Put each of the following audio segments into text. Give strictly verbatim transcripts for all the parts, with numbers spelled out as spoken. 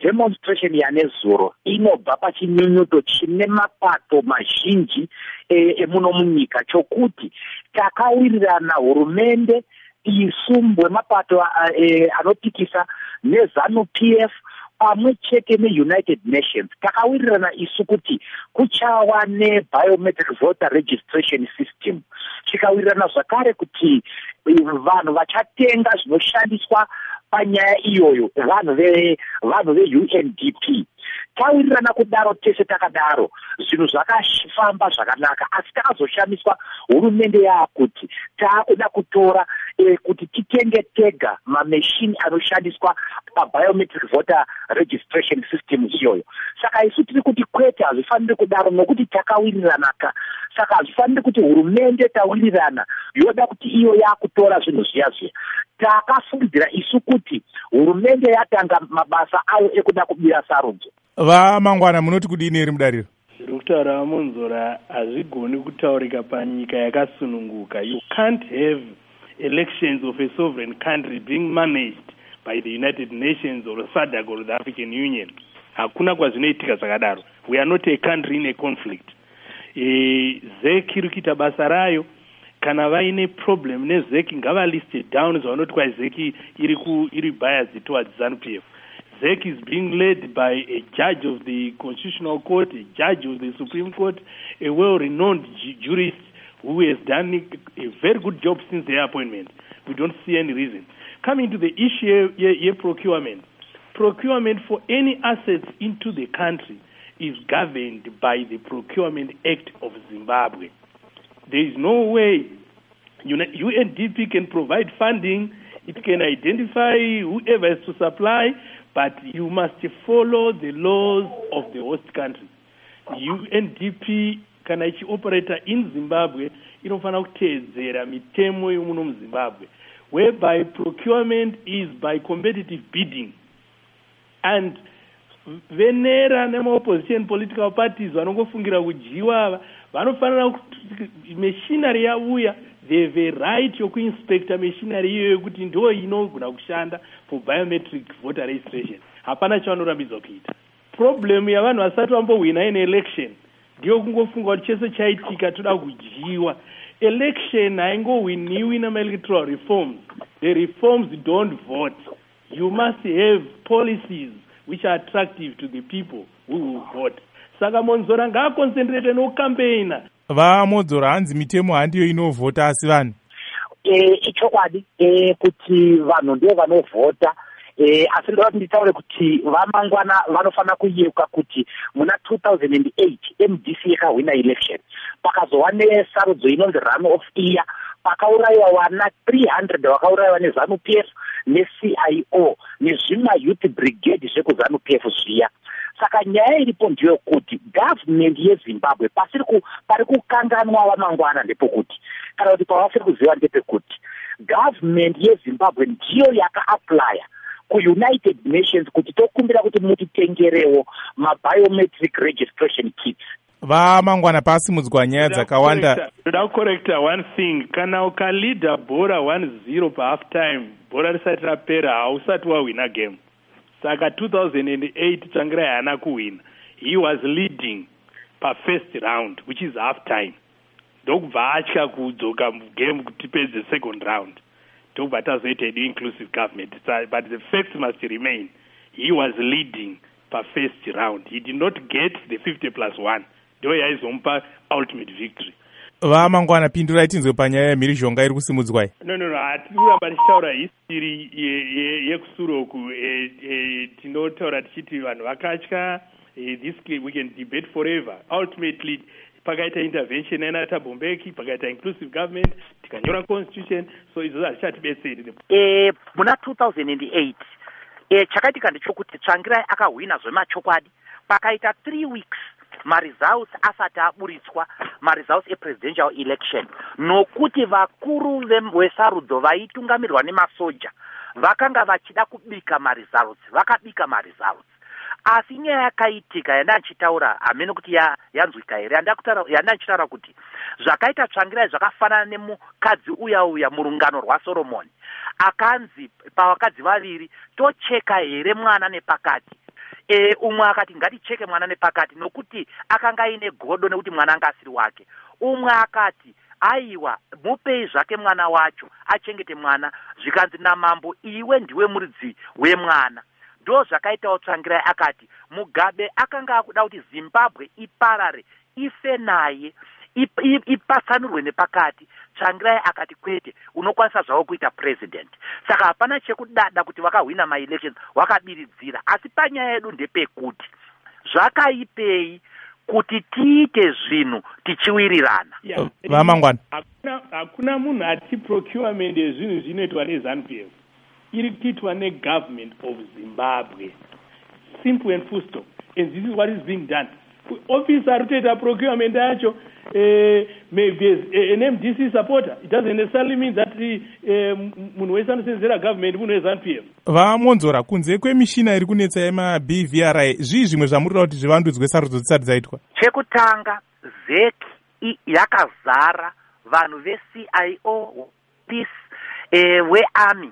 demonstration yanezuro inobva pachinyunyuto chine mapato mazhinji emuno munyika chokuti takawirirana hurumende isumbwe mapato anotikisa nezanu P F pamwe chete neUnited Nations takawirirana isu kuti kuchawa nebiometric voter registration system, tikawirirana zvakare kuti vanhu vachatenga zvinoshandiswa panyaya iyoyo vanhu ve vanhu ve U N D P. Tawirirana kudaro tese takadaro zvinhu zvakafamba zvakanaka, asi takazoshamiswa hurumende yakuti taakuda kutora e, kuti titenge tega mameshini anoshandiswa pabiometric voter registration system iyoyo. Saka isu tiri kuti kwete hazvifaniri kudaro nokuti takawiriranaka. Saka hazvifaniri kuti hurumende tawirirana yoda kuti iyo yakutora zvinhu zviya zviya. Takafungidzira isu kuti hurumende yatanga mabasa ayo ekuda kubira sarudzo. Va Mangwana munoti kudini iri mudariro? Dokutara Amonzora hazvigoni kutaurika panyika yakasununguka. You can't have elections of a sovereign country being managed by the United Nations or S A D C or the African Union. Hakuna kwazvinoitika zvakadaro. We are not a country in a conflict. E, Z E C iri kuita basa rayo. Kana vaine problem ne Z E C ngava listed down zvavanoti kwa Z E C iri ku iri biased towards ZANU P F. Z E C is being led by a judge of the Constitutional Court, a judge of the Supreme Court, a well-renowned jurist who has done a very good job since their appointment. We don't see any reason. Coming to the issue of procurement. Procurement for any assets into the country is governed by the Procurement Act of Zimbabwe. There is no way U N D P can provide funding, it can identify whoever has to supply, but you must follow the laws of the host country. U N D P kana ichioperator in Zimbabwe inofana kuteedzera mitemo yomuno muZimbabwe, whereby procurement is by competitive bidding. And venera nemaopposition political parties vanongofungira kujiwa vanofanira kuti machinery yauya they have a right yokuinspecta machinery iyoyo kuti ndo inogona kushanda for biometric voter registration. Hapana chavanorambidzwa kuita. Problem yavanhu vasati vambohwina in election ndiyo kungofunga kuti chese chaitika toda kujiwa. Election haingohwiniwi namaelectoral reforms. The reforms don't vote. You must have policies which are attractive to the people who will vote. Saka Monzora ngaaconcentrate no campaigner. Va Monzora hanzi mitemo handiyo inovhota asi vanhu. Eh ichokwadi eh kuti vanhu ndio vanovhota. Eh asi ndo nditaure kuti vamangwana vanofana kuyeuka kuti muna two thousand eight M D C yakawina election. Pakazowane sarudzo inonzi run of year. Pakauraiwa wana three hundred vakauraiwa nezanu P F ne-C I O nezvimwe youth brigade zvekuzanu P F zviya. Saka nyaya iripo ndiyo kuti government yeZimbabwe pasiri ku pari kukanganwa vamangwana ndepokuti kana kuti pavasiri kuziva ndepekuti government yeZimbabwe ndiyo yaka-applya ku-United Nations kuti tokumbira kuti mutitengerewo ma-biometric registration kits. Va Mangwana pasimudzwa nyaya dzakawanda. Ndoda kucorrecta one thing. Kana ukalida bhora one zero pa half time, bhora risati rapera hausati wawina game. Saka two thousand eight Tsvangirai haana kuwina. He was leading pa first round, which is half time. Ndokubva atya kudzoka game kuti pedze second round. Ndokubva tazoita inclusive government. But the facts must remain. He was leading pa first round. He did not get the fifty plus one. Ndo yaizompa ultimate victory. Va Mangwana pindurai tinzwe panyaya yemhirizhonga iri kusimudzwa. No no no, atiramba tichitaura history yekusuroku tinotaura tichiti vanhu vakatya this we can debate forever. Ultimately pakaita intervention yaNathabo Mbeki, pakaita inclusive government, tikanyora constitution, so izvo hazvichatibetseri. Eh muna two thousand eight eh chakaitika ndechokuti Tsvangirai akahwina zvemachokwadi. Pakaita three weeks ma-results asati aburitswa ma-results e-presidential election nokuti vakuru vesarudzo vaitungamirirwa nemasoja vakanga vachida kubika ma-results vakabika ma-results. Asi nyaya yakaitika yandanchitaura hamene kuti yanzwika here yandanchitaura kuti zvakaita Tsvangirai zvakafanana nemukadzi uya uya murungano rwaSoromoni akanzi pavakadzi vaviri tocheka here mwana nepakati. e, umwe akati ngaticheke mwana nepakati nokuti akanga aine godo nekuti mwana anga asiri wake. Umwe akati aiwa mupei zvake mwana wacho achengete mwana, zvikanzi namambo iwe ndiwe muridzi wemwana. Ndo zvakaitawo Tsvangirai akati Mugabe akanga akuda kuti Zimbabwe iparare ife naye ipatsanurwe nepakati. Tsvangirai akati kwete, unokwanisa zvawo kuita president. Saka hapana chekudada kuti vakahwina ma-elections wakabiridzira, asi panyaya yedu ndepekuti zvakaipei kuti tiite zvinhu tichiwirirana. Yeah. Vamangwana hakuna hakuna munhu ati procurement yezvinhu zvinoitwa neZANU P F iri kuitwa negovernment of Zimbabwe, simple and full stop, and this is what is being done. Officer rotator procurement yacho uh, maybe an M D C supporter. It doesn't necessarily mean that the munhu wese anosenzera government munhu weZANU P F. Vamonzora kunze kwemishina iri kunetsa yema B V R I, zvii zvimwe zvamurira kuti zvivandudzwe sarudzo dzisati dzaitwa? Chekutanga, Z E C yakazara vanhu ve-C I O, police, eh, we-army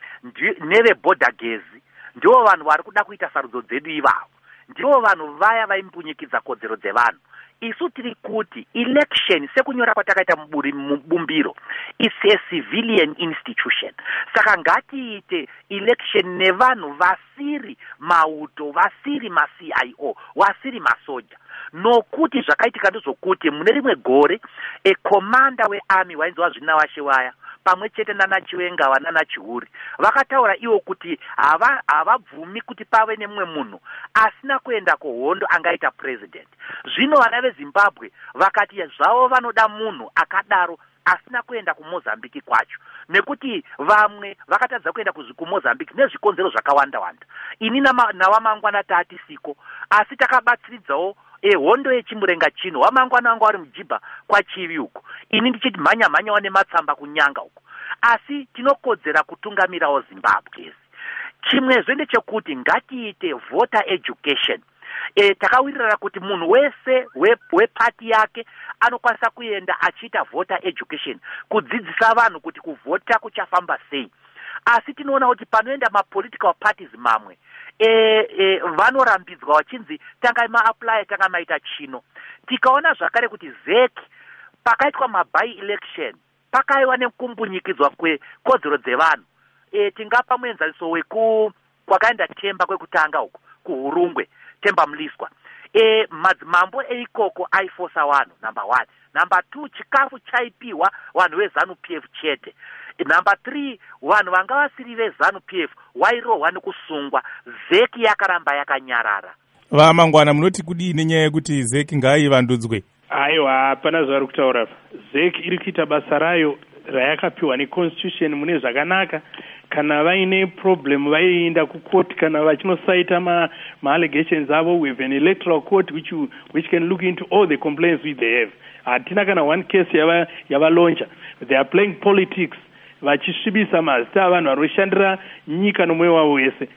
neve-border gezi, ndivo vanhu vari kuda kuita sarudzo dzedu ivavo. Ndivo vanhu vaya vaimpunyikidza kodzero dzevanhu. Isu tiri kuti election sekunyora kwatakaita mubumbiro is a civilian institution. Saka ngatiite election nevanhu vasiri mauto, vasiri ma-C I O, vasiri masoja. Nokuti zvakaitika ndezvokuti mune rimwe gore a commander we-army wainzwa zvina washe waya pamwe chete nana Chiwenga vanana Chihuri vakataura iwo kuti hava havabvumi kuti pave nemwe munhu asina kuenda kuhondo angaita president. Zvino vana veZimbabwe vakati zvavo vanoda munhu akadaro asina kuenda kuMozambique kwacho, nekuti vamwe vakatadza kuenda kuMozambique nezvikonzero zvakawanda wanda. Ini nawamangwana tati siko, asi takabatsiridzawo e hondo yechimurenga chino. Wamangwana wangu wari mujibha kwachivi uko, ini ndichiti mhanya mhanya wane matsamba kunyanga uko, asi tinokodzera kutungamirawo Zimbabwe. Chimwezve ndechekuti ngatiite voter education. E, takawirirana kuti munhu wese wepati we yake anokwanisa kuenda achiita voter education, kudzidzisa vanhu kuti kuvhota kuchafamba sei. Asi tinoona kuti panoenda ma-political parties mamwe e, e, vanorambidzwa vachinzi tanga ma-apply tanga maita chino. Tikaona zvakare kuti Z E C pakaitwa ma-by election pakaiwa nekumbunyikidzwa kwekodzero dzevanhu. E, tingapa muenzaniso weku kwakaenda Temba kwekutanga uko kuHurungwe, Temba Mliswa. E, madzimambo eikoko aifosa vanhu, number one. Number two, chikafu chaipiwa vanhu veZANU P F chete. E, number three, vanhu vanga vasiri veZANU P F wairohwa nekusungwa. Z E C yakaramba yakanyarara. Vamangwana munoti kudii nenyaya yekuti Z E C ngaivandudzwe? Aiwa, hapana zvari kutaura. Z E C iri kuita basa rayo rayakapiwa neconstitution mune zvakanaka. Kana vaine problem vaienda kucourt kana vachinosaita ma, ma allegations avo. We have an electoral court which you, which can look into all the complaints which they have. Hatina kana one case yava yava launcher. They are playing politics vachisvibisa mazita avanhu vanoshandira nyika nomwoyo wavo wese.